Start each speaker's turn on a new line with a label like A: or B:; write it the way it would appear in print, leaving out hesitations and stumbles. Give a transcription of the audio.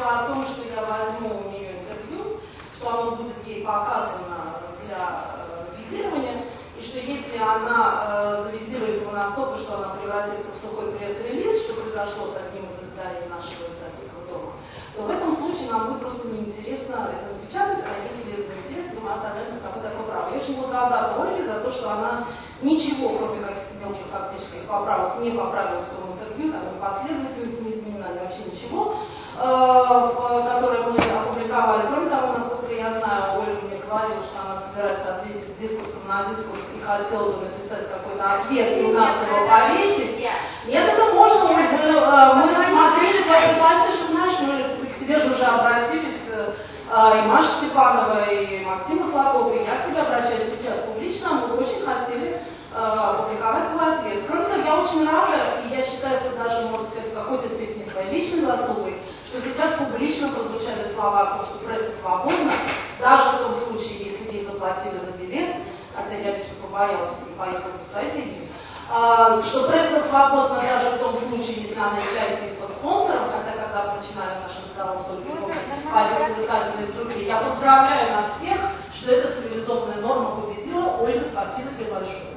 A: о том, что я возьму у нее интервью, что оно будет ей показано для визирования, и что если она завизирует его настолько, что она превратится в сухой пресс-релиз, что произошло с одним из изданий нашего издательского дома, то в этом случае нам будет просто неинтересно это напечатать, а если это интересно, мы оставляем за собой такое право. Я очень благодарна Ольге за то, что она ничего, кроме каких-то мелких фактических поправок, не поправила в том интервью, там и последовательность не изменена, вообще ничего, которое мы опубликовали. Кроме того, насколько я знаю, Ольга мне говорила, что она собирается ответить дискурсом на дискурс и хотела бы написать какой-то ответ, и у нас его повесить. Нет, это можно, Ольга. Мы рассмотрели твои классы, что знаешь, мы к тебе же уже обратились, и Маша Степанова, и Максим Маслаков, и я к тебе обращаюсь сейчас публично, мы очень хотели опубликовать твой ответ. Кроме того, я очень рада, и я считаю, это даже, можно сказать, в какой-то степени своей личной заслугой, что сейчас публично прозвучали слова о том, что пресса свободна, даже в том случае, если ей заплатили за билет, хотя я лично побоялась и поехала за свои деньги, что пресса свободна даже в том случае, если она является их спонсором, хотя когда мы начинали наш разговор с Ольгой, высказывались другие. Я поздравляю нас всех, что эта цивилизованная норма победила. Ольга, спасибо тебе большое.